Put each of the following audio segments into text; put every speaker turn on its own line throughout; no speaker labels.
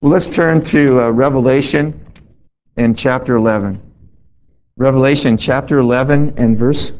Well, let's turn to Revelation and chapter 11. Revelation chapter 11 and verse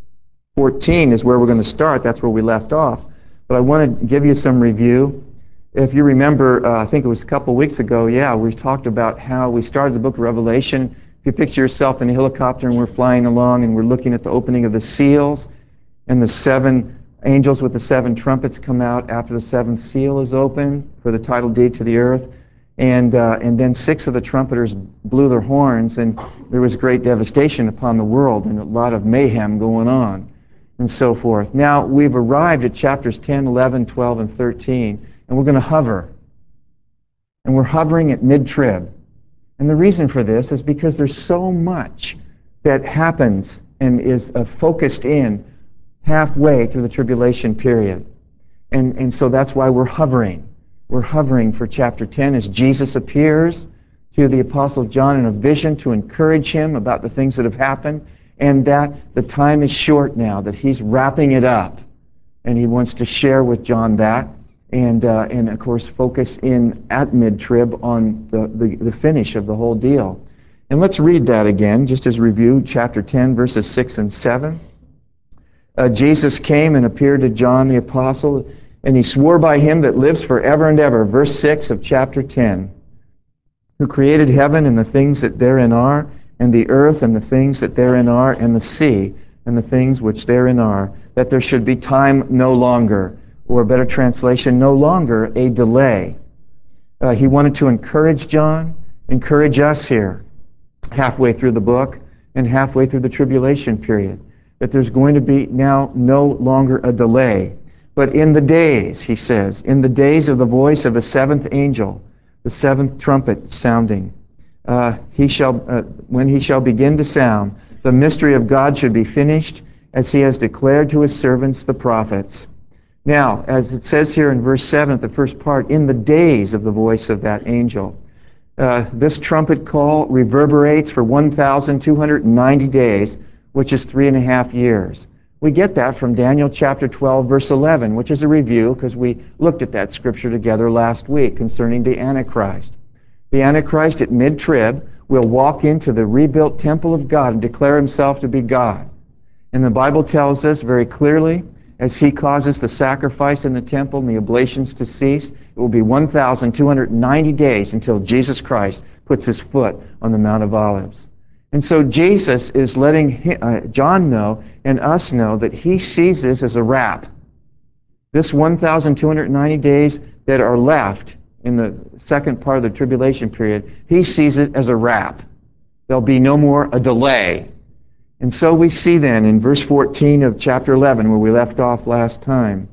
14 is where we're going to start. That's where we left off. But I want to give you some review. If you remember, I think it was a couple weeks ago, we talked about how we started the book of Revelation. If you picture yourself in a helicopter and we're flying along and we're looking at the opening of the seals, and the seven angels with the seven trumpets come out after the seventh seal is open for the title deed to the earth. And then six of the trumpeters blew their horns, and there was great devastation upon the world and a lot of mayhem going on and so forth. Now, we've arrived at chapters 10, 11, 12, and 13, and we're going to hover. And we're hovering at mid-trib. And the reason for this is because there's so much that happens and is focused in halfway through the tribulation period. And so that's why we're hovering. We're hovering for chapter 10 as Jesus appears to the Apostle John in a vision to encourage him about the things that have happened, and that the time is short now, that he's wrapping it up. And he wants to share with John that, and of course focus in at mid-trib on the finish of the whole deal. And let's read that again, just as review, chapter 10, verses 6 and 7. Jesus came and appeared to John the Apostle, and he swore by him that lives forever and ever, verse 6 of chapter 10, who created heaven and the things that therein are, and the earth and the things that therein are, and the sea and the things which therein are, that there should be time no longer, or a better translation, no longer a delay. He wanted to encourage John, encourage us here, halfway through the book and halfway through the tribulation period, that there's going to be now no longer a delay. But in the days, he says, in the days of the voice of the seventh angel, the seventh trumpet sounding, when he shall begin to sound, the mystery of God should be finished, as he has declared to his servants the prophets. Now, as it says here in verse 7, the first part, in the days of the voice of that angel, this trumpet call reverberates for 1,290 days, which is 3.5 years. We get that from Daniel chapter 12, verse 11, which is a review because we looked at that scripture together last week concerning the Antichrist. The Antichrist at mid-trib will walk into the rebuilt temple of God and declare himself to be God. And the Bible tells us very clearly, as he causes the sacrifice in the temple and the oblations to cease, it will be 1,290 days until Jesus Christ puts his foot on the Mount of Olives. And so Jesus is letting John know and us know that he sees this as a wrap. This 1,290 days that are left in the second part of the tribulation period, he sees it as a wrap. There'll be no more a delay. And so we see then in verse 14 of chapter 11, where we left off last time,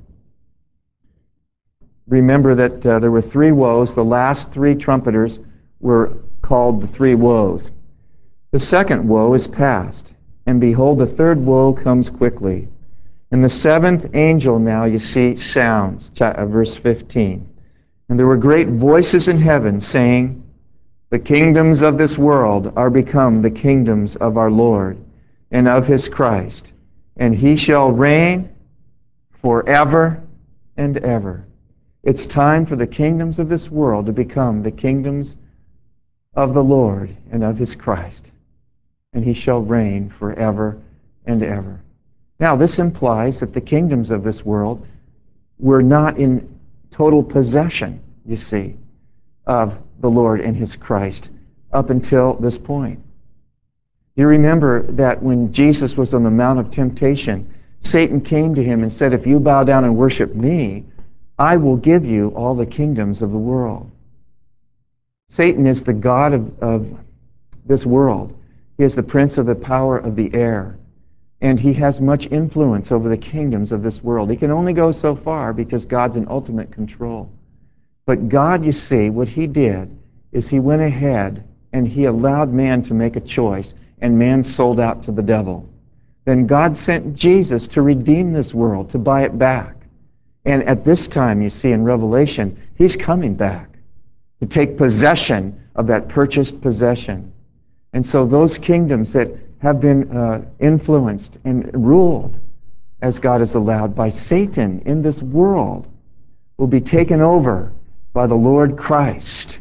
remember that there were three woes. The last three trumpeters were called the three woes. The second woe is past, and behold, the third woe comes quickly. And the seventh angel now, you see, sounds, verse 15. And there were great voices in heaven saying, the kingdoms of this world are become the kingdoms of our Lord and of his Christ, and he shall reign forever and ever. It's time for the kingdoms of this world to become the kingdoms of the Lord and of his Christ, and he shall reign forever and ever. Now, this implies that the kingdoms of this world were not in total possession, you see, of the Lord and his Christ up until this point. You remember that when Jesus was on the Mount of Temptation, Satan came to him and said, if you bow down and worship me, I will give you all the kingdoms of the world. Satan is the god of this world. He is the prince of the power of the air. And he has much influence over the kingdoms of this world. He can only go so far because God's in ultimate control. But God, you see, what he did is he went ahead and he allowed man to make a choice, and man sold out to the devil. Then God sent Jesus to redeem this world, to buy it back. And at this time, you see in Revelation, he's coming back to take possession of that purchased possession. And so those kingdoms that have been influenced and ruled, as God has allowed, by Satan in this world will be taken over by the Lord Christ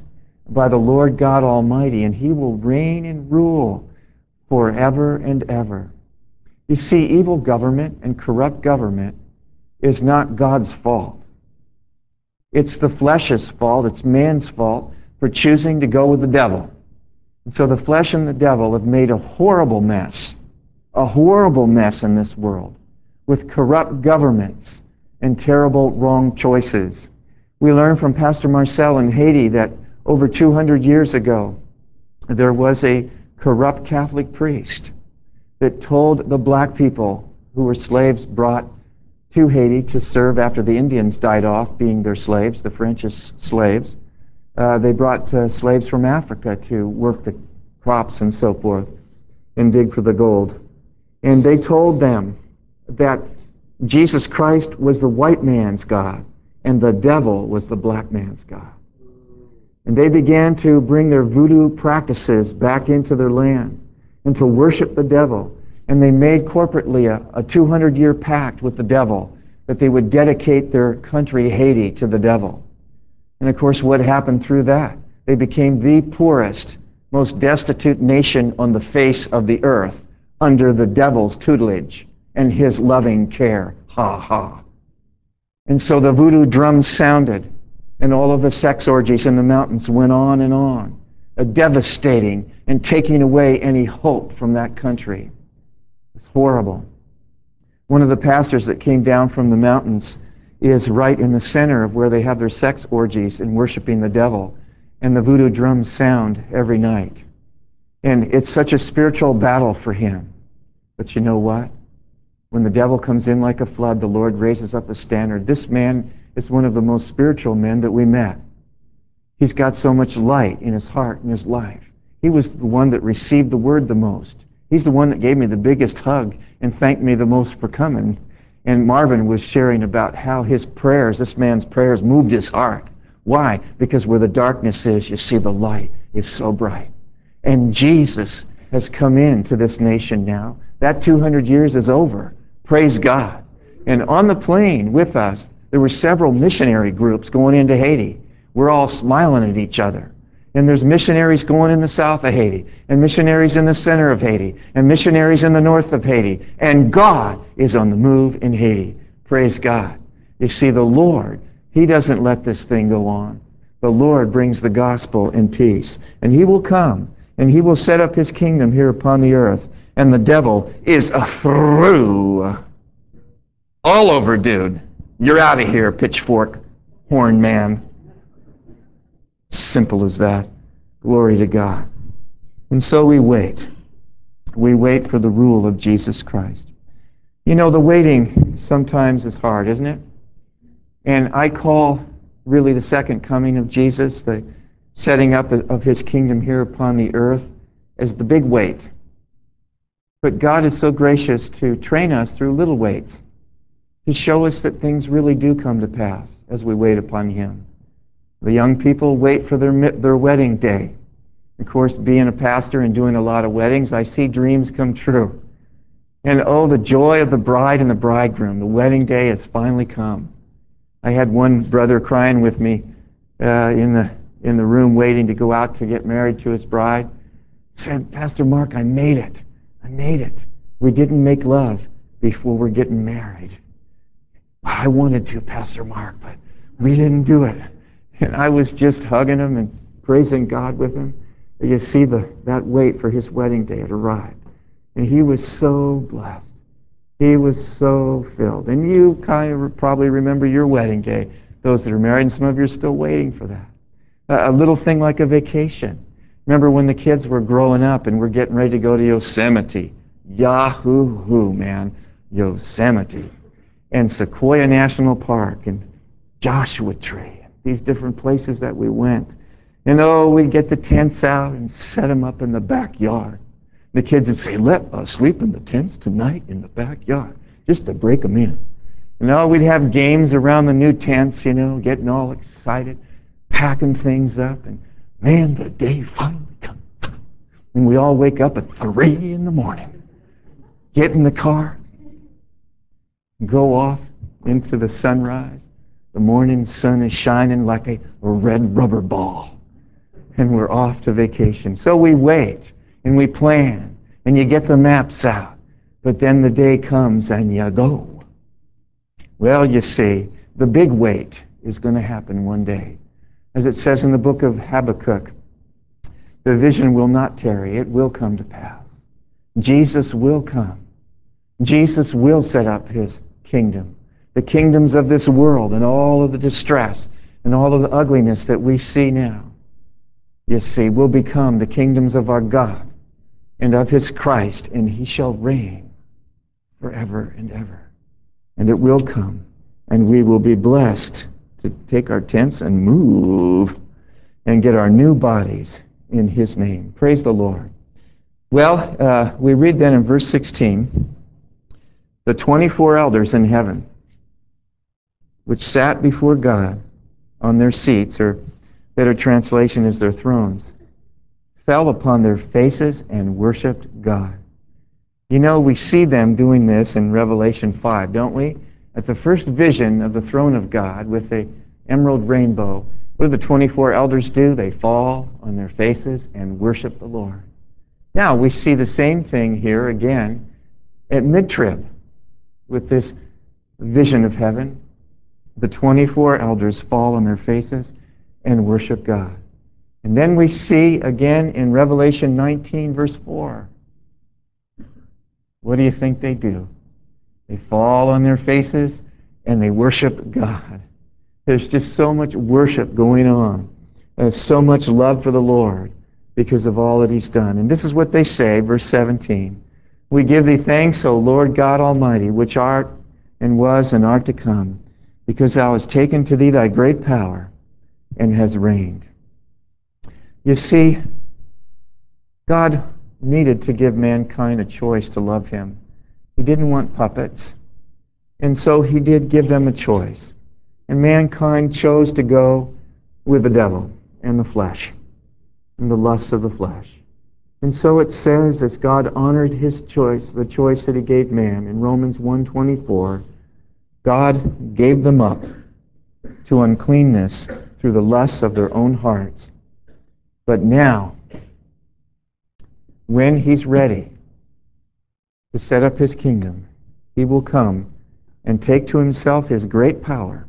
by the Lord God Almighty, and he will reign and rule forever and ever. You see, evil government and corrupt government is not God's fault. It's the flesh's fault, it's man's fault for choosing to go with the devil. And so the flesh and the devil have made a horrible mess in this world, with corrupt governments and terrible wrong choices. We learned from Pastor Marcel in Haiti that over 200 years ago, there was a corrupt Catholic priest that told the black people who were slaves brought to Haiti to serve after the Indians died off, being their slaves, the French as slaves. They brought slaves from Africa to work the crops and so forth and dig for the gold. And they told them that Jesus Christ was the white man's God and the devil was the black man's God. And they began to bring their voodoo practices back into their land and to worship the devil. And they made corporately a 200-year pact with the devil that they would dedicate their country, Haiti, to the devil. And of course, what happened through that? They became the poorest, most destitute nation on the face of the earth under the devil's tutelage and his loving care. Ha ha. And so the voodoo drums sounded, and all of the sex orgies in the mountains went on, devastating and taking away any hope from that country. It's horrible. One of the pastors that came down from the mountains is right in the center of where they have their sex orgies and worshiping the devil, and the voodoo drums sound every night. And it's such a spiritual battle for him. But you know what? When the devil comes in like a flood, the Lord raises up a standard. This man is one of the most spiritual men that we met. He's got so much light in his heart and his life. He was the one that received the word the most. He's the one that gave me the biggest hug and thanked me the most for coming. And Marvin was sharing about how his prayers, this man's prayers, moved his heart. Why? Because where the darkness is, you see the light is so bright. And Jesus has come into this nation now. That 200 years is over. Praise God. And on the plane with us, there were several missionary groups going into Haiti. We're all smiling at each other. And there's missionaries going in the south of Haiti, and missionaries in the center of Haiti, and missionaries in the north of Haiti. And God is on the move in Haiti. Praise God. You see, the Lord, He doesn't let this thing go on. The Lord brings the gospel in peace. And He will come, and He will set up His kingdom here upon the earth. And the devil is through. All over, dude. You're out of here, pitchfork, horn man. Simple as that. Glory to God. And so we wait. We wait for the rule of Jesus Christ. You know, the waiting sometimes is hard, isn't it? And I call really the second coming of Jesus, the setting up of His kingdom here upon the earth, as the big wait. But God is so gracious to train us through little waits, to show us that things really do come to pass as we wait upon Him. The young people wait for their wedding day. Of course, being a pastor and doing a lot of weddings, I see dreams come true. And oh, the joy of the bride and the bridegroom. The wedding day has finally come. I had one brother crying with me in the room waiting to go out to get married to his bride. Said, Pastor Mark, I made it. I made it. We didn't make love before we're getting married. I wanted to, Pastor Mark, but we didn't do it. And I was just hugging him and praising God with him. You see that wait for his wedding day had arrived. And he was so blessed. He was so filled. And you kind of probably remember your wedding day, those that are married, and some of you are still waiting for that. A little thing like a vacation. Remember when the kids were growing up and we're getting ready to go to Yosemite. Yahoo, man. Yosemite. And Sequoia National Park and Joshua Tree. These different places that we went. And oh, we'd get the tents out and set them up in the backyard. The kids would say, let us sleep in the tents tonight in the backyard, just to break them in. And oh, we'd have games around the new tents, getting all excited, packing things up. And man, the day finally comes. And we all wake up at 3 in the morning, get in the car, go off into the sunrise. The morning sun is shining like a red rubber ball. and we're off to vacation. So we wait and we plan and you get the maps out. But then the day comes and you go. Well, you see, the big wait is going to happen one day. As it says in the book of Habakkuk, the vision will not tarry, it will come to pass. Jesus will come. Jesus will set up his kingdom. The kingdoms of this world and all of the distress and all of the ugliness that we see now, you see, will become the kingdoms of our God and of his Christ, and he shall reign forever and ever. And it will come, and we will be blessed to take our tents and move and get our new bodies in his name. Praise the Lord. Well, we read then in verse 16, the 24 elders in heaven, which sat before God on their seats, or better translation is their thrones, fell upon their faces and worshiped God. You know, we see them doing this in Revelation 5, don't we? At the first vision of the throne of God with the emerald rainbow, what do the 24 elders do? They fall on their faces and worship the Lord. Now, we see the same thing here again at mid-trib with this vision of heaven. The 24 elders fall on their faces and worship God. And then we see again in Revelation 19, verse 4. What do you think they do? They fall on their faces and they worship God. There's just so much worship going on. There's so much love for the Lord because of all that he's done. And this is what they say, verse 17. We give thee thanks, O Lord God Almighty, which art and was and art to come, because thou hast taken to thee thy great power and has reigned. You see, God needed to give mankind a choice to love him. He didn't want puppets. And so he did give them a choice. And mankind chose to go with the devil and the flesh and the lusts of the flesh. And so it says, as God honored his choice, the choice that he gave man, in Romans 1:24, God gave them up to uncleanness through the lusts of their own hearts. But now, when he's ready to set up his kingdom, he will come and take to himself his great power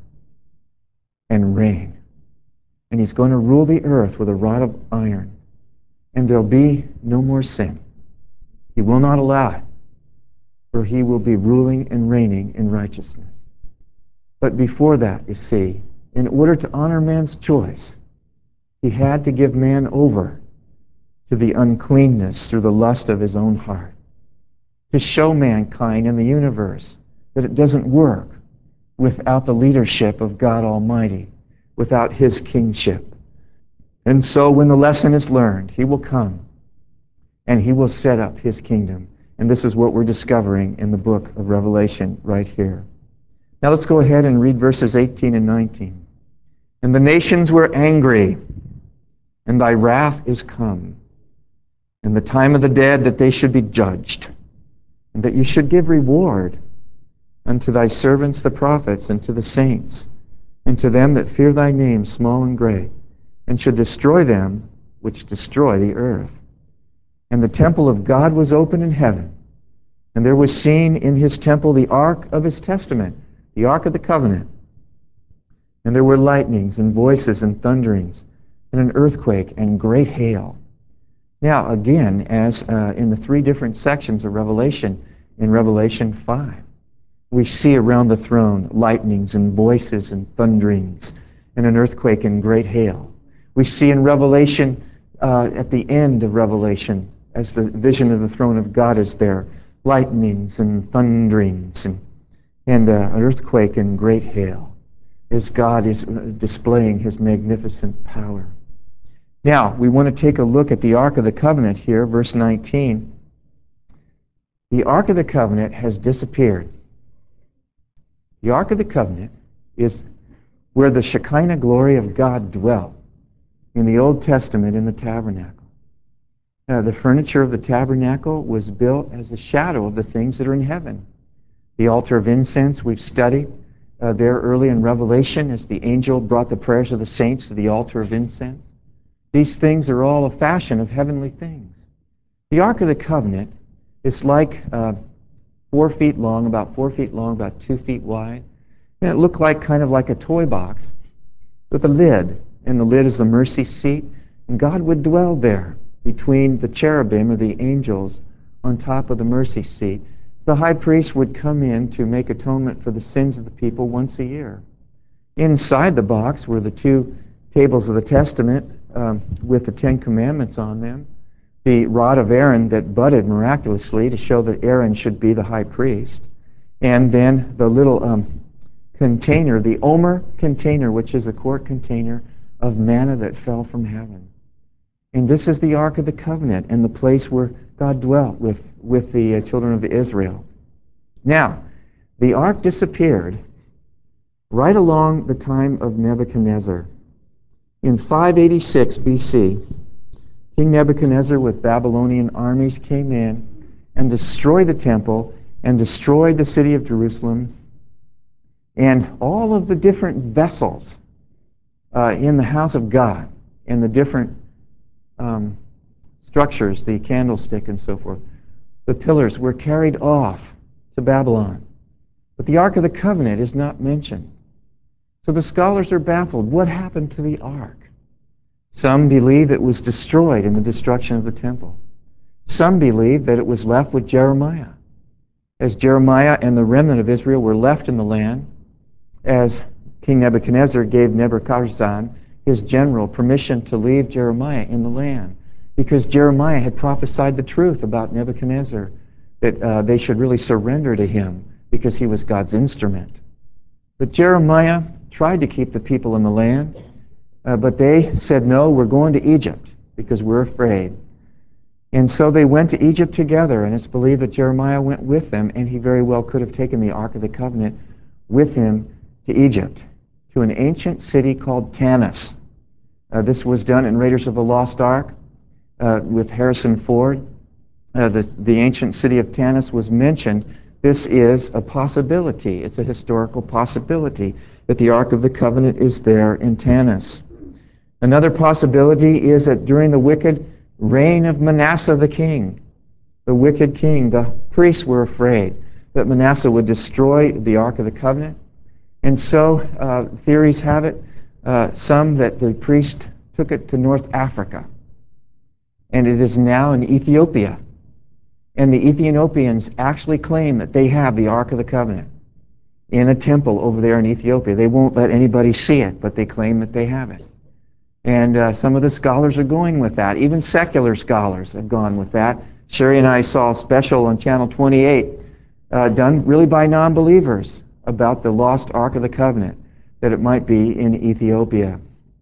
and reign. And he's going to rule the earth with a rod of iron. And there'll be no more sin. He will not allow it, for he will be ruling and reigning in righteousness. But before that, you see, in order to honor man's choice, he had to give man over to the uncleanness through the lust of his own heart, to show mankind and the universe that it doesn't work without the leadership of God Almighty, without his kingship. And so when the lesson is learned, he will come and he will set up his kingdom. And this is what we're discovering in the book of Revelation right here. Now let's go ahead and read verses 18 and 19. And the nations were angry, and thy wrath is come, and the time of the dead that they should be judged, and that you should give reward unto thy servants the prophets, and to the saints, and to them that fear thy name, small and great, and should destroy them which destroy the earth. And the temple of God was open in heaven, and there was seen in his temple the ark of his testament, the ark of the covenant. And there were lightnings and voices and thunderings, and an earthquake and great hail. Now, again, as in the three different sections of Revelation, in Revelation 5, we see around the throne lightnings and voices and thunderings, and an earthquake and great hail. We see in Revelation, at the end of Revelation, as the vision of the throne of God is there, lightnings and thunderings and an earthquake and great hail, as God is displaying his magnificent power. Now, we want to take a look at the Ark of the Covenant here, verse 19. The Ark of the Covenant has disappeared. The Ark of the Covenant is where the Shekinah glory of God dwelt in the Old Testament in the tabernacle. The furniture of the tabernacle was built as a shadow of the things that are in heaven. The altar of incense we've studied there early in Revelation as the angel brought the prayers of the saints to the altar of incense. These things are all a fashion of heavenly things. The Ark of the Covenant is like 4 feet long, about 4 feet long, about 2 feet wide. And it looked like kind of like a toy box with a lid. And the lid is the mercy seat. And God would dwell there between the cherubim or the angels on top of the mercy seat. The high priest would come in to make atonement for the sins of the people once a year. Inside the box were the 2 tables of the Testament with the 10 Commandments on them, the rod of Aaron that budded miraculously to show that Aaron should be the high priest, and then the little container, the Omer container, which is a quart container of manna that fell from heaven. And this is the Ark of the Covenant and the place where God dwelt with the children of Israel. Now, the Ark disappeared right along the time of Nebuchadnezzar. In 586 BC, King Nebuchadnezzar with Babylonian armies came in and destroyed the temple and destroyed the city of Jerusalem and all of the different vessels in the house of God and the different structures, the candlestick and so forth. The pillars were carried off to Babylon. But the Ark of the Covenant is not mentioned. So the scholars are baffled. What happened to the Ark? Some believe it was destroyed in the destruction of the temple. Some believe that it was left with Jeremiah. As Jeremiah and the remnant of Israel were left in the land, as King Nebuchadnezzar gave Nebuchadnezzar, his general, permission to leave Jeremiah in the land, because Jeremiah had prophesied the truth about Nebuchadnezzar, that they should really surrender to him because he was God's instrument. But Jeremiah tried to keep the people in the land, but they said, no, we're going to Egypt because we're afraid. And so they went to Egypt together, and it's believed that Jeremiah went with them, and he very well could have taken the Ark of the Covenant with him to Egypt, to an ancient city called Tanis. This was done in Raiders of the Lost Ark with Harrison Ford. The ancient city of Tanis was mentioned. This is a possibility. It's a historical possibility that the Ark of the Covenant is there in Tanis. Another possibility is that during the wicked reign of Manasseh the king, the wicked king, the priests were afraid that Manasseh would destroy the Ark of the Covenant. And so theories have it, some that the priest took it to North Africa. And it is now in Ethiopia. And the Ethiopians actually claim that they have the Ark of the Covenant in a temple over there in Ethiopia. They won't let anybody see it, but they claim that they have it. And some of the scholars are going with that. Even secular scholars have gone with that. Sherry and I saw a special on Channel 28 done really by non-believers about the lost Ark of the Covenant, that it might be in Ethiopia.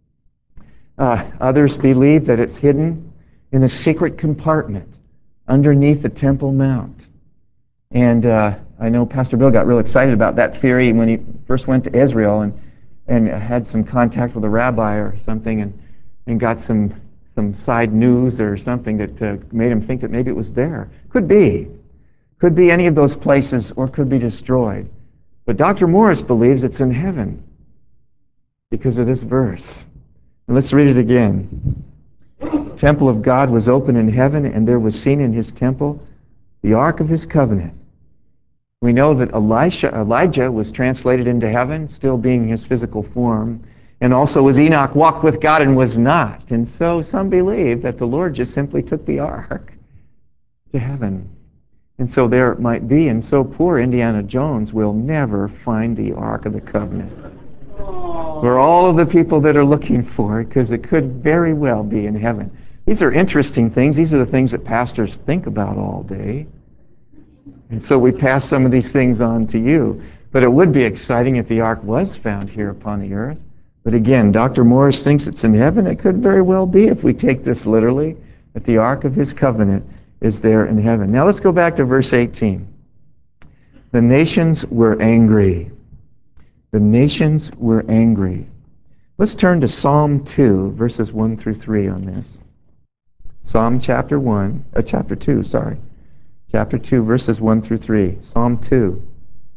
Others believe that it's hidden in a secret compartment underneath the Temple Mount. And I know Pastor Bill got real excited about that theory when he first went to Israel and had some contact with a rabbi or something and got some side news or something that made him think that maybe it was there. Could be. Could be any of those places or could be destroyed. But Dr. Morris believes it's in heaven because of this verse. And let's read it again. The temple of God was open in heaven, and there was seen in his temple the ark of his covenant. We know that Elijah was translated into heaven, still being in his physical form, and also as Enoch walked with God and was not. And so some believe that the Lord just simply took the ark to heaven. And so there it might be, and so poor Indiana Jones will never find the Ark of the Covenant. For all of the people that are looking for it, because it could very well be in heaven. These are interesting things. These are the things that pastors think about all day. And so we pass some of these things on to you. But it would be exciting if the ark was found here upon the earth. But again, Dr. Morris thinks it's in heaven. It could very well be, if we take this literally, that the ark of his covenant is there in heaven. Now let's go back to verse 18. The nations were angry. The nations were angry. Let's turn to Psalm 2, verses 1 through 3 on this. Psalm chapter 2, Chapter 2, verses 1 through 3. Psalm 2,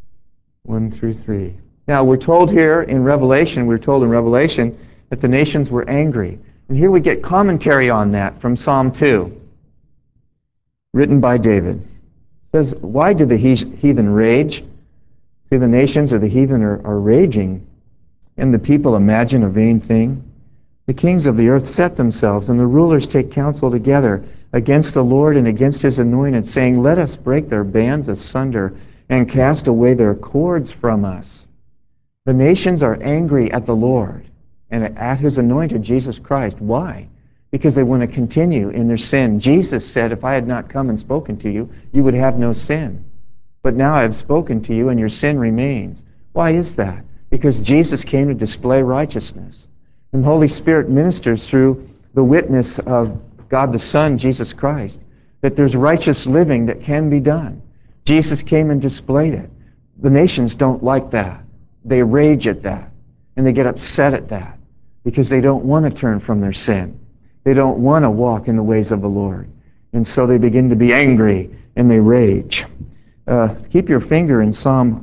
1 through 3. Now, we're told in Revelation that the nations were angry. And here we get commentary on that from Psalm 2, written by David. It says, why do the heathen rage? See, the nations or the heathen are raging, and the people imagine a vain thing. The kings of the earth set themselves, and the rulers take counsel together against the Lord and against his anointed, saying, let us break their bands asunder and cast away their cords from us. The nations are angry at the Lord and at his anointed, Jesus Christ. Why? Because they want to continue in their sin. Jesus said, if I had not come and spoken to you, you would have no sin. But now I have spoken to you, and your sin remains. Why is that? Because Jesus came to display righteousness. And the Holy Spirit ministers through the witness of God the Son, Jesus Christ, that there's righteous living that can be done. Jesus came and displayed it. The nations don't like that. They rage at that. And they get upset at that because they don't want to turn from their sin. They don't want to walk in the ways of the Lord. And so they begin to be angry and they rage. Keep your finger in Psalm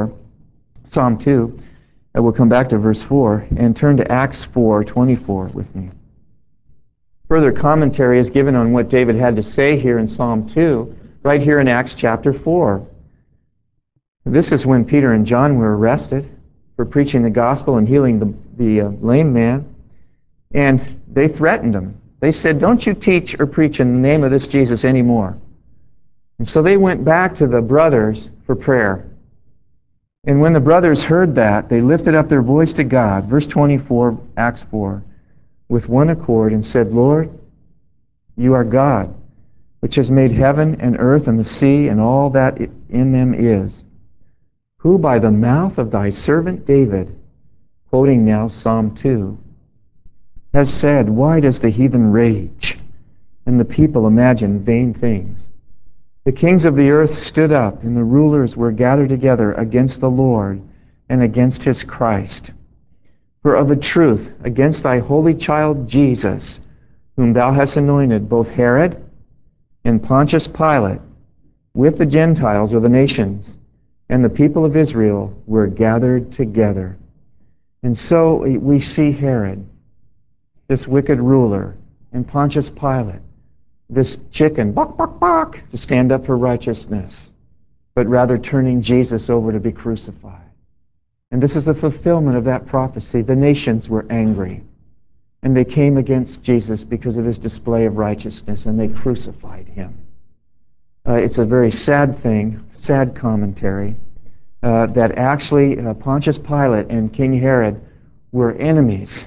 2. We'll come back to verse 4 and turn to Acts 4:24 with me. Further commentary is given on what David had to say here in Psalm 2, right here in Acts chapter 4. This is when Peter and John were arrested for preaching the gospel and healing the lame man. And they threatened him. They said, don't you teach or preach in the name of this Jesus anymore. And so they went back to the brothers for prayer. And when the brothers heard that, they lifted up their voice to God, verse 24, Acts 4, with one accord and said, Lord, you are God, which has made heaven and earth and the sea and all that in them is, who by the mouth of thy servant David, quoting now Psalm 2, has said, why does the heathen rage and the people imagine vain things? The kings of the earth stood up, and the rulers were gathered together against the Lord and against his Christ. For of a truth, against thy holy child Jesus, whom thou hast anointed, both Herod and Pontius Pilate, with the Gentiles or the nations, and the people of Israel were gathered together. And so we see Herod, this wicked ruler, and Pontius Pilate, this chicken, bok, bok, bok, to stand up for righteousness, but rather turning Jesus over to be crucified. And this is the fulfillment of that prophecy. The nations were angry, and they came against Jesus because of his display of righteousness, and they crucified him. It's a very sad thing, sad commentary, that actually Pontius Pilate and King Herod were enemies.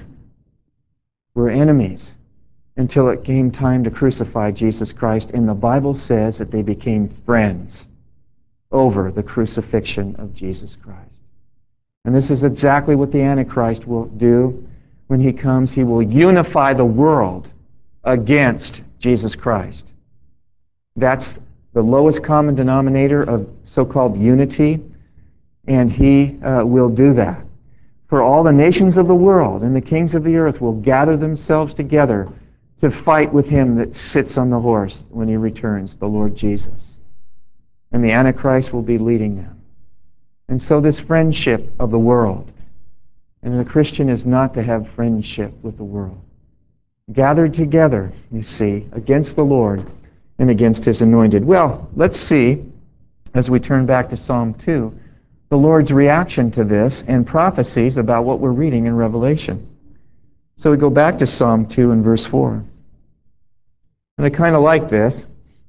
Until it came time to crucify Jesus Christ. And the Bible says that they became friends over the crucifixion of Jesus Christ. And this is exactly what the Antichrist will do when he comes. He will unify the world against Jesus Christ. That's the lowest common denominator of so-called unity, and he will do that. For all the nations of the world and the kings of the earth will gather themselves together to fight with him that sits on the horse when he returns, the Lord Jesus. And the Antichrist will be leading them. And so this friendship of the world, and the Christian is not to have friendship with the world. Gathered together, you see, against the Lord and against his anointed. Well, let's see, as we turn back to Psalm 2, the Lord's reaction to this and prophecies about what we're reading in Revelation. So we go back to Psalm 2 and verse 4. And I kind of like this.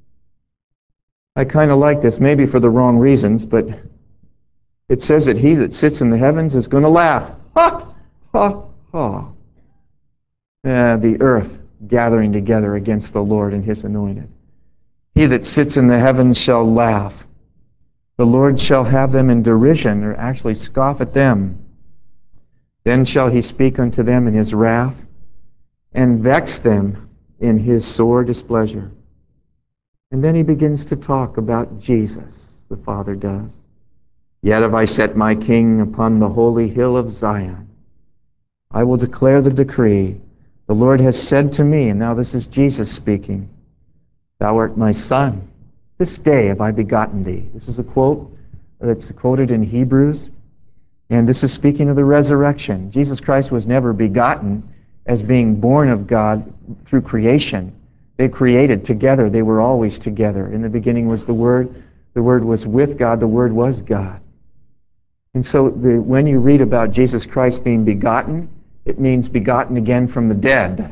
Maybe for the wrong reasons, but it says that he that sits in the heavens is going to laugh. Ha! Ha! Ha! The earth gathering together against the Lord and his anointed. He that sits in the heavens shall laugh. The Lord shall have them in derision, or actually scoff at them. Then shall he speak unto them in his wrath, and vex them in his sore displeasure. And then he begins to talk about Jesus, the Father does. Yet have I set my King upon the holy hill of Zion. I will declare the decree. The Lord has said to me, and now this is Jesus speaking, Thou art my Son. This day have I begotten thee. This is a quote that's quoted in Hebrews. And this is speaking of the resurrection. Jesus Christ was never begotten as being born of God through creation. They created together. They were always together. In the beginning was the Word. The Word was with God. The Word was God. And so when you read about Jesus Christ being begotten, it means begotten again from the dead.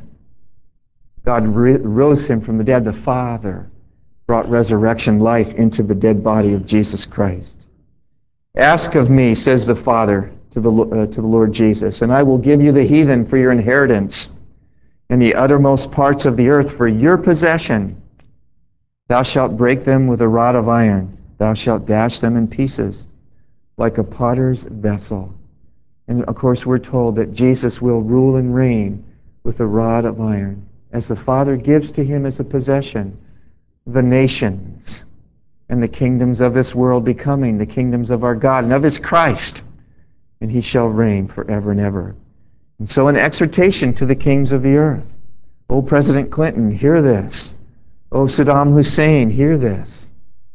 God rose him from the dead. The Father brought resurrection life into the dead body of Jesus Christ. Ask of me, says the Father to the Lord Jesus, and I will give you the heathen for your inheritance, and the uttermost parts of the earth for your possession. Thou shalt break them with a rod of iron. Thou shalt dash them in pieces like a potter's vessel. And of course we're told that Jesus will rule and reign with a rod of iron, as the Father gives to him as a possession the nations and the kingdoms of this world becoming the kingdoms of our God and of his Christ, and he shall reign forever and ever. And so an exhortation to the kings of the earth. O President Clinton, hear this. O Saddam Hussein, hear this.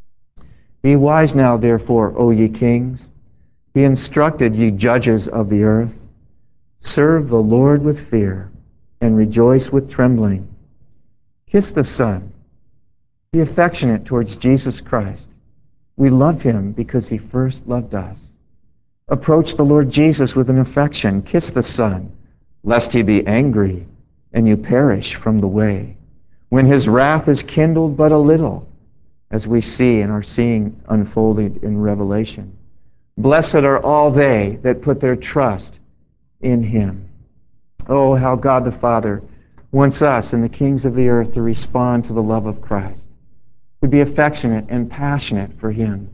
Be wise now, therefore, O ye kings. Be instructed, ye judges of the earth. Serve the Lord with fear, and rejoice with trembling. Kiss the Son. Be affectionate towards Jesus Christ. We love him because he first loved us. Approach the Lord Jesus with an affection. Kiss the Son, lest he be angry and you perish from the way, when his wrath is kindled but a little, as we see and are seeing unfolded in Revelation. Blessed are all they that put their trust in him. Oh, how God the Father wants us and the kings of the earth to respond to the love of Christ, to be affectionate and passionate for him.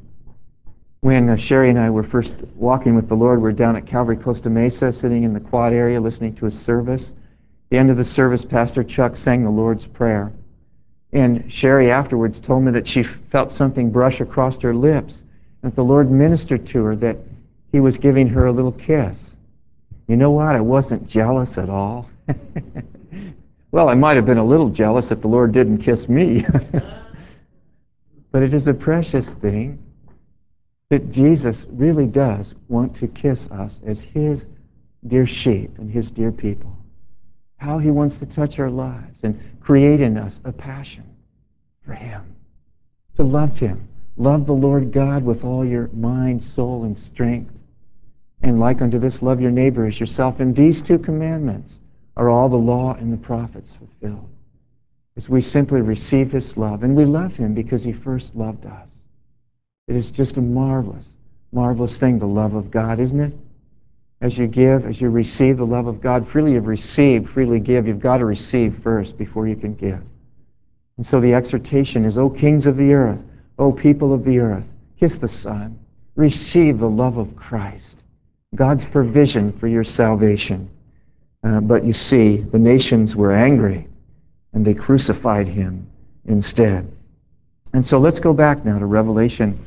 When Sherry and I were first walking with the Lord, we were down at Calvary Costa Mesa, sitting in the quad area, listening to a service. At the end of the service, Pastor Chuck sang the Lord's Prayer. And Sherry afterwards told me that she felt something brush across her lips, and that the Lord ministered to her, that he was giving her a little kiss. You know what? I wasn't jealous at all. Well, I might have been a little jealous if the Lord didn't kiss me. But it is a precious thing that Jesus really does want to kiss us as his dear sheep and his dear people. How he wants to touch our lives and create in us a passion for him, to love him. Love the Lord God with all your mind, soul, and strength. And like unto this, love your neighbor as yourself. And these two commandments are all the law and the prophets fulfilled, as we simply receive his love. And we love him because he first loved us. It is just a marvelous, marvelous thing, the love of God, isn't it? As you give, as you receive the love of God, freely you've received, freely give. You've got to receive first before you can give. And so the exhortation is, O kings of the earth, O people of the earth, kiss the Son. Receive the love of Christ, God's provision for your salvation. But you see, the nations were angry, and they crucified him instead. And so let's go back now to Revelation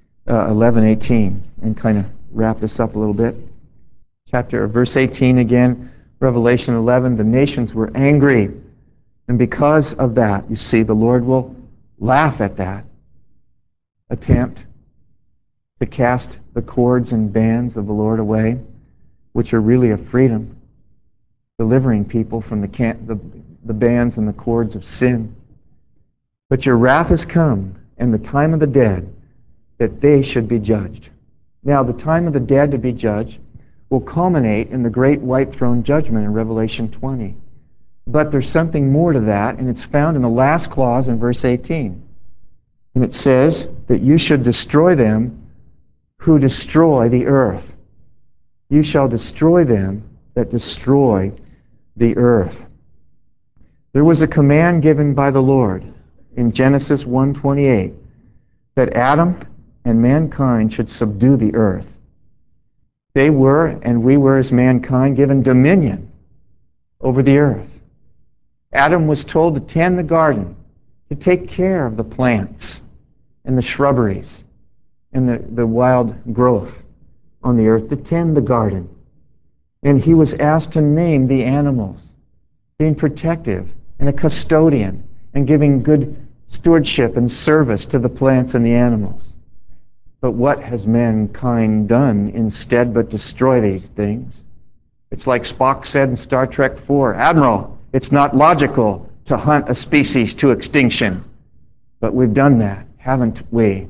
11:18 and kind of wrap this up a little bit. Verse 18 again, Revelation 11, the nations were angry. And because of that, you see, the Lord will laugh at that attempt to cast the cords and bands of the Lord away, which are really a freedom, delivering people from the bands and the cords of sin. But your wrath has come, and the time of the dead, that they should be judged. Now, the time of the dead to be judged will culminate in the great white throne judgment in Revelation 20. But there's something more to that, and it's found in the last clause in verse 18. And it says that you should destroy them who destroy the earth. You shall destroy them that destroy the earth. There was a command given by the Lord in Genesis 1:28 that Adam and mankind should subdue the earth. They were, and we were as mankind, given dominion over the earth. Adam was told to tend the garden, to take care of the plants and the shrubberies and the wild growth on the earth, to tend the garden. And he was asked to name the animals, being protective and a custodian and giving good stewardship and service to the plants and the animals. But what has mankind done instead but destroy these things? It's like Spock said in Star Trek IV, Admiral, it's not logical to hunt a species to extinction. But we've done that, haven't we?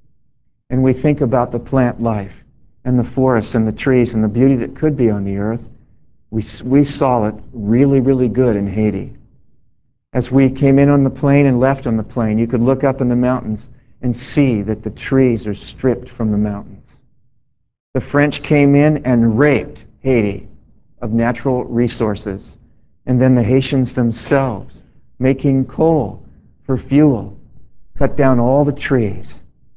And we think about the plant life and the forests and the trees and the beauty that could be on the earth. We saw it really, really good in Haiti. As we came in on the plane and left on the plane, you could look up in the mountains and see that the trees are stripped from the mountains. The French came in and raped Haiti of natural resources. And then the Haitians themselves, making coal for fuel, cut down all the trees.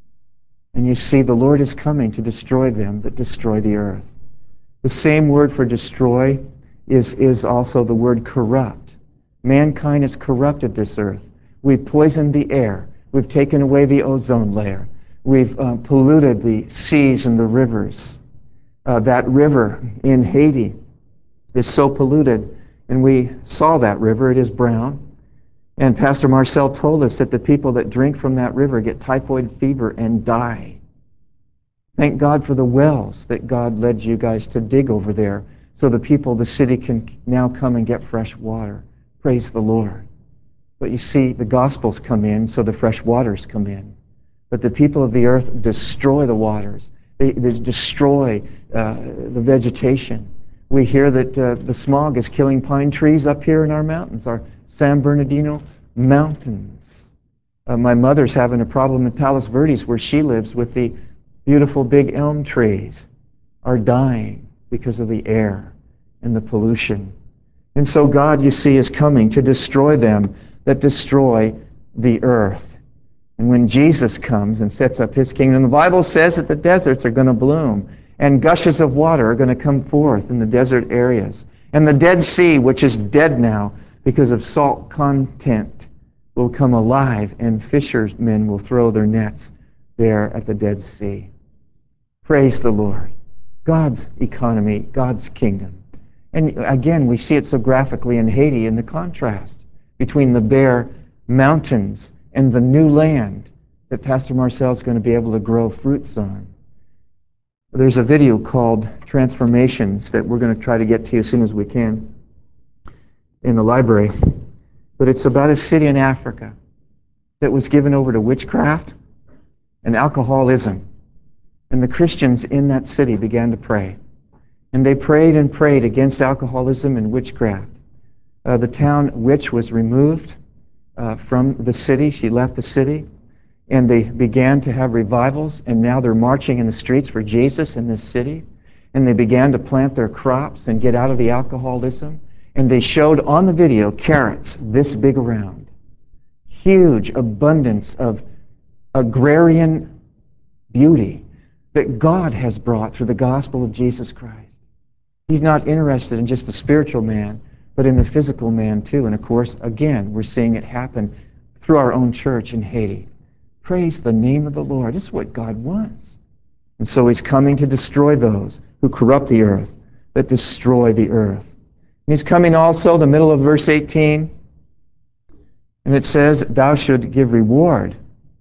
And you see the Lord is coming to destroy them that destroy the earth. The same word for destroy is also the word corrupt. Mankind has corrupted this earth. We've poisoned the air. We've taken away the ozone layer. We've polluted the seas and the rivers. That river in Haiti is so polluted, and we saw that river. It is brown. And Pastor Marcel told us that the people that drink from that river get typhoid fever and die. Thank God for the wells that God led you guys to dig over there so the people of the city can now come and get fresh water. Praise the Lord. But you see, the Gospels come in, so the fresh waters come in. But the people of the earth destroy the waters. They destroy the vegetation. We hear that the smog is killing pine trees up here in our mountains, our San Bernardino mountains. My mother's having a problem in Palos Verdes where she lives with the beautiful big elm trees are dying because of the air and the pollution. And so God, you see, is coming to destroy them that destroy the earth. And when Jesus comes and sets up his kingdom, the Bible says that the deserts are going to bloom and gushes of water are going to come forth in the desert areas. And the Dead Sea, which is dead now because of salt content, will come alive and fishermen will throw their nets there at the Dead Sea. Praise the Lord. God's economy, God's kingdom. And again, we see it so graphically in Haiti in the contrast between the bare mountains and the new land that Pastor Marcel is going to be able to grow fruits on. There's a video called Transformations that we're going to try to get to you as soon as we can in the library. But it's about a city in Africa that was given over to witchcraft and alcoholism. And the Christians in that city began to pray. And they prayed and prayed against alcoholism and witchcraft. The town witch was removed from the city. She left the city. And they began to have revivals. And now they're marching in the streets for Jesus in this city. And they began to plant their crops and get out of the alcoholism. And they showed on the video carrots this big around. Huge abundance of agrarian beauty that God has brought through the gospel of Jesus Christ. He's not interested in just the spiritual man, but in the physical man too. And of course, again, we're seeing it happen through our own church in Haiti. Praise the name of the Lord. This is what God wants. And so he's coming to destroy those who corrupt the earth, that destroy the earth. And he's coming also, the middle of verse 18, and it says, thou should give reward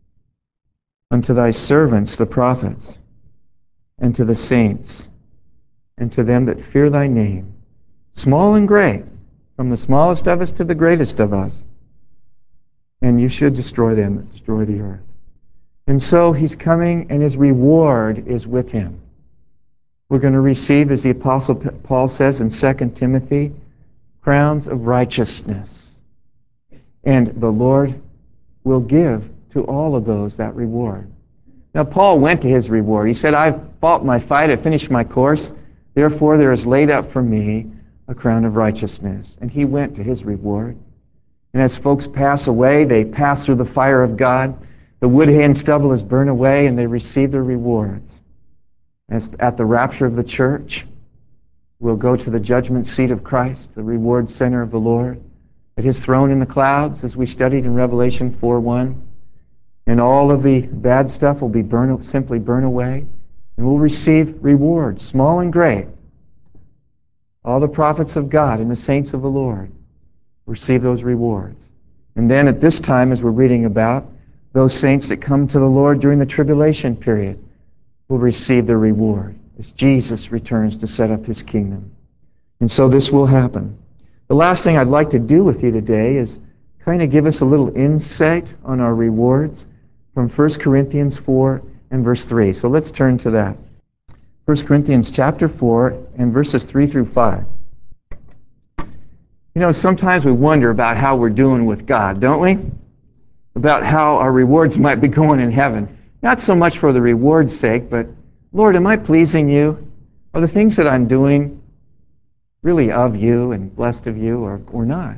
unto thy servants, the prophets, and to the saints, and to them that fear thy name, small and great, from the smallest of us to the greatest of us. And you should destroy them that destroy the earth. And so he's coming, and his reward is with him. We're going to receive, as the Apostle Paul says in 2 Timothy, crowns of righteousness. And the Lord will give to all of those that reward. Now, Paul went to his reward. He said, I've fought my fight, I've finished my course. Therefore, there is laid up for me a crown of righteousness. And he went to his reward. And as folks pass away, they pass through the fire of God. The wood, hay, and stubble is burned away, and they receive their rewards. As at the rapture of the church, we'll go to the judgment seat of Christ, the reward center of the Lord, at his throne in the clouds, as we studied in Revelation 4:1. And all of the bad stuff will be simply burned away, and we'll receive rewards, small and great. All the prophets of God and the saints of the Lord receive those rewards. And then at this time, as we're reading about, those saints that come to the Lord during the tribulation period will receive their reward as Jesus returns to set up his kingdom. And so this will happen. The last thing I'd like to do with you today is kind of give us a little insight on our rewards from 1 Corinthians 4 and verse 3. So let's turn to that. 1 Corinthians chapter 4 and verses 3 through 5. You know, sometimes we wonder about how we're doing with God, don't we? About how our rewards might be going in heaven. Not so much for the reward's sake, but, Lord, am I pleasing you? Are the things that I'm doing really of you and blessed of you or not?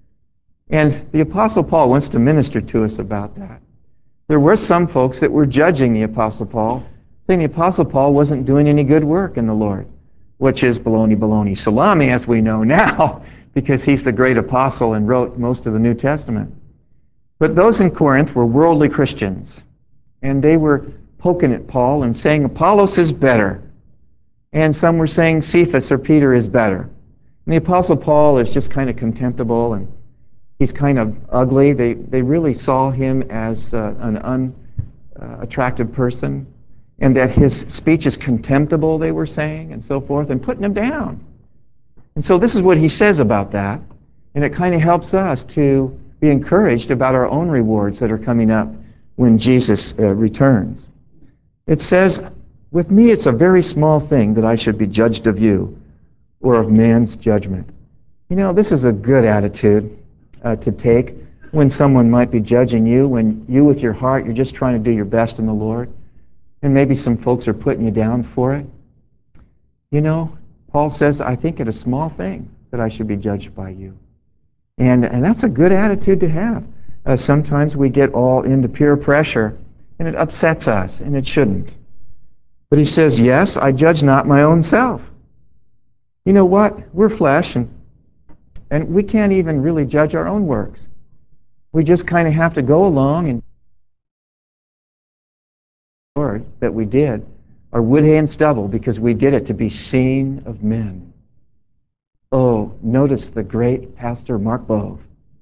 And the Apostle Paul wants to minister to us about that. There were some folks that were judging the Apostle Paul, saying the Apostle Paul wasn't doing any good work in the Lord, which is baloney salami, as we know now, because he's the great apostle and wrote most of the New Testament. But those in Corinth were worldly Christians, and they were poking at Paul and saying Apollos is better, and some were saying Cephas or Peter is better. And the Apostle Paul is just kind of contemptible, and he's kind of ugly. They really saw him as an unattractive person, and that his speech is contemptible, they were saying, and so forth, and putting him down. And so this is what he says about that, and it kind of helps us to be encouraged about our own rewards that are coming up when Jesus returns. It says, with me it's a very small thing that I should be judged of you or of man's judgment. You know, this is a good attitude to take when someone might be judging you, when you with your heart, you're just trying to do your best in the Lord, and maybe some folks are putting you down for it. You know, Paul says, I think it a small thing that I should be judged by you. And that's a good attitude to have. Sometimes we get all into peer pressure, and it upsets us, and it shouldn't. But he says, yes, I judge not my own self. You know what? We're flesh, and we can't even really judge our own works. We just kind of have to go along and that we did are wood, hay, and stubble because we did it to be seen of men. Oh, notice the great Pastor Mark Bove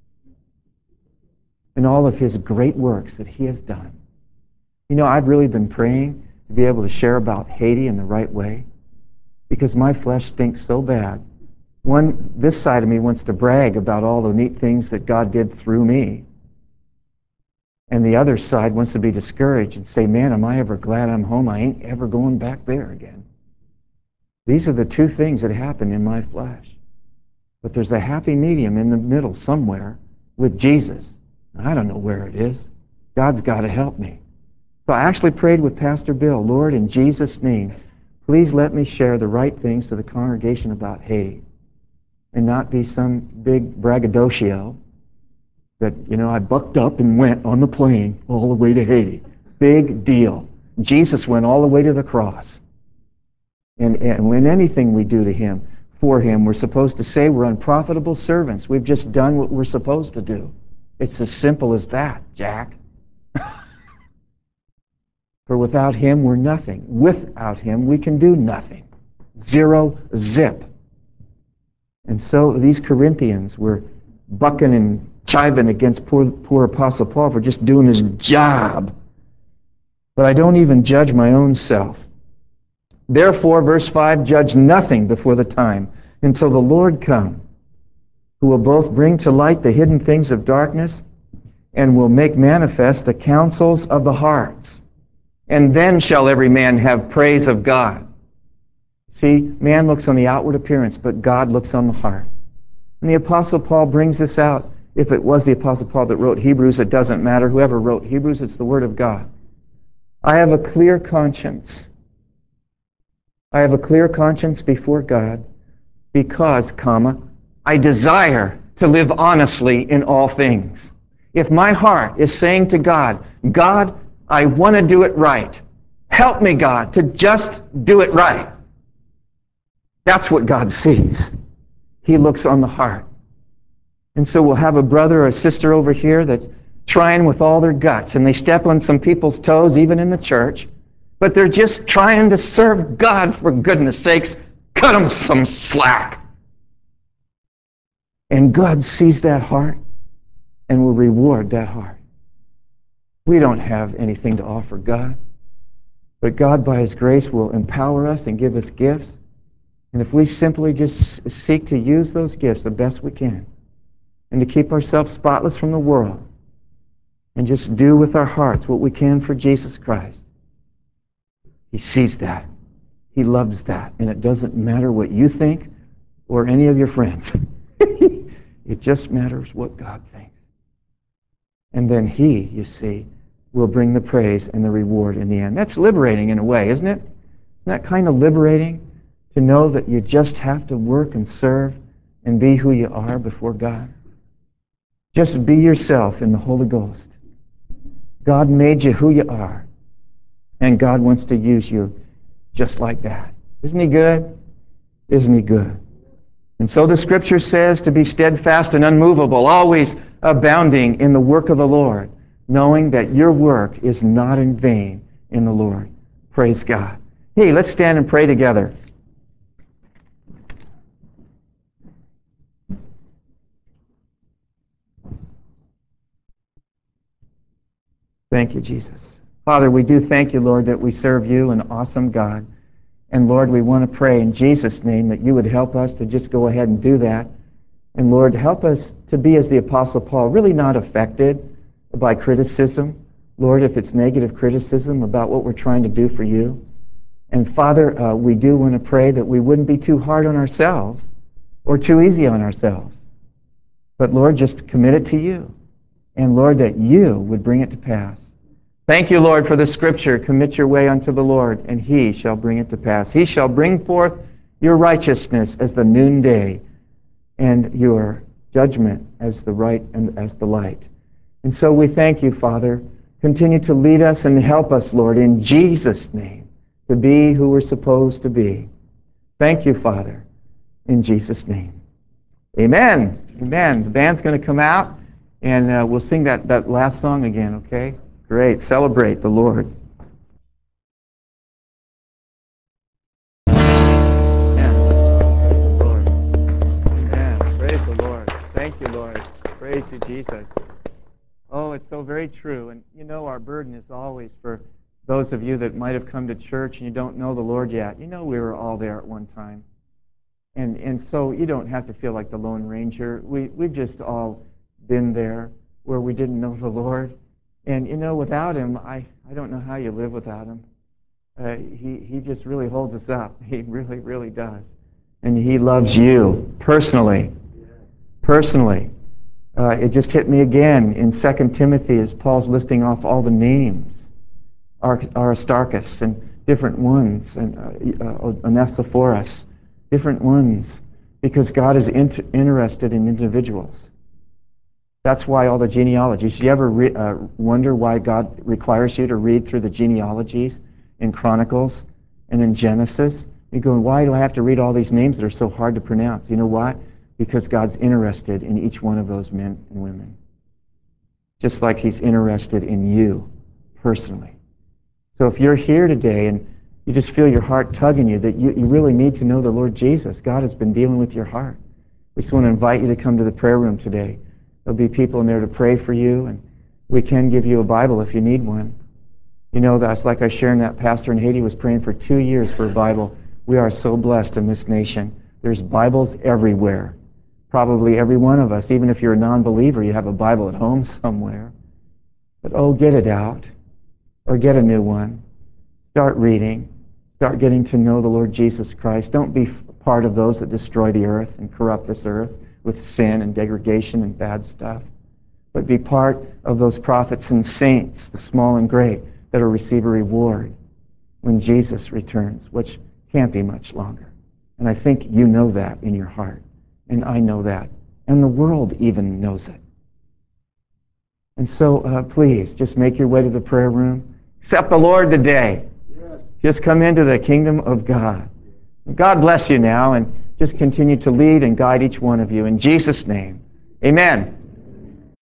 and all of his great works that he has done. You know, I've really been praying to be able to share about Haiti in the right way because my flesh stinks so bad. This side of me wants to brag about all the neat things that God did through me. And the other side wants to be discouraged and say, man, am I ever glad I'm home? I ain't ever going back there again. These are the two things that happen in my flesh. But there's a happy medium in the middle somewhere with Jesus. I don't know where it is. God's got to help me. So I actually prayed with Pastor Bill, Lord, in Jesus' name, please let me share the right things to the congregation about Haiti and not be some big braggadocio that, you know, I bucked up and went on the plane all the way to Haiti. Big deal. Jesus went all the way to the cross. And when anything we do to him, for him, we're supposed to say we're unprofitable servants. We've just done what we're supposed to do. It's as simple as that, Jack. For without him, we're nothing. Without him, we can do nothing. Zero, zip. And so these Corinthians were bucking and chiving against poor Apostle Paul for just doing his job. But I don't even judge my own self. Therefore, verse 5, judge nothing before the time until the Lord come, who will both bring to light the hidden things of darkness and will make manifest the counsels of the hearts. And then shall every man have praise of God. See, man looks on the outward appearance, but God looks on the heart. And the Apostle Paul brings this out. If it was the Apostle Paul that wrote Hebrews, it doesn't matter. Whoever wrote Hebrews, it's the Word of God. I have a clear conscience. I have a clear conscience before God because, I desire to live honestly in all things. If my heart is saying to God, God, I want to do it right. Help me, God, to just do it right. That's what God sees. He looks on the heart. And so we'll have a brother or a sister over here that's trying with all their guts, and they step on some people's toes, even in the church, but they're just trying to serve God, for goodness sakes. Cut them some slack. And God sees that heart and will reward that heart. We don't have anything to offer God, but God, by His grace, will empower us and give us gifts. And if we simply just seek to use those gifts the best we can, and to keep ourselves spotless from the world, and just do with our hearts what we can for Jesus Christ, He sees that. He loves that. And it doesn't matter what you think or any of your friends. It just matters what God thinks. And then He, you see, will bring the praise and the reward in the end. That's liberating in a way, isn't it? Isn't that kind of liberating to know that you just have to work and serve and be who you are before God? Just be yourself in the Holy Ghost. God made you who you are, and God wants to use you just like that. Isn't He good? Isn't He good? And so the Scripture says to be steadfast and unmovable, always abounding in the work of the Lord, knowing that your work is not in vain in the Lord. Praise God. Hey, let's stand and pray together. Thank you, Jesus. Father, we do thank you, Lord, that we serve you, an awesome God. And Lord, we want to pray in Jesus' name that you would help us to just go ahead and do that. And Lord, help us to be, as the Apostle Paul, really not affected by criticism. Lord, if it's negative criticism about what we're trying to do for you. And Father, we do want to pray that we wouldn't be too hard on ourselves or too easy on ourselves. But Lord, just commit it to you. And Lord, that you would bring it to pass. Thank you, Lord, for the Scripture. Commit your way unto the Lord, and He shall bring it to pass. He shall bring forth your righteousness as the noonday, and your judgment as the right and as the light. And so we thank you, Father. Continue to lead us and help us, Lord, in Jesus' name, to be who we're supposed to be. Thank you, Father, in Jesus' name. Amen. Amen. The band's going to come out, and we'll sing that last song again, okay? Great. Celebrate the Lord. Praise the Lord. Thank you, Lord. Praise you, Jesus. Oh, it's so very true. And you know, our burden is always for those of you that might have come to church and you don't know the Lord yet. You know, we were all there at one time. And so you don't have to feel like the Lone Ranger. We've just all been there where we didn't know the Lord. And you know, without Him, I don't know how you live without Him. He just really holds us up. He really, really does. And He loves you personally. Personally. It just hit me again in 2 Timothy as Paul's listing off all the names. Aristarchus and different ones, and Onesiphorus, different ones, because God is interested in individuals. That's why all the genealogies. You ever wonder why God requires you to read through the genealogies in Chronicles and in Genesis? You go, why do I have to read all these names that are so hard to pronounce? You know why? Because God's interested in each one of those men and women. Just like He's interested in you personally. So if you're here today and you just feel your heart tugging you, that you really need to know the Lord Jesus, God has been dealing with your heart. We just want to invite you to come to the prayer room today. There'll be people in there to pray for you, and we can give you a Bible if you need one. You know, that's like I shared, that pastor in Haiti was praying for 2 years for a Bible. We are so blessed in this nation. There's Bibles everywhere. Probably every one of us, even if you're a non-believer, you have a Bible at home somewhere. But get it out, or get a new one. Start reading. Start getting to know the Lord Jesus Christ. Don't be part of those that destroy the earth and corrupt this earth with sin and degradation and bad stuff. But be part of those prophets and saints, the small and great, that will receive a reward when Jesus returns, which can't be much longer. And I think you know that in your heart. And I know that. And the world even knows it. And so please, just make your way to the prayer room. Accept the Lord today. Yes. Just come into the kingdom of God. God bless you now, and just continue to lead and guide each one of you. In Jesus' name, amen.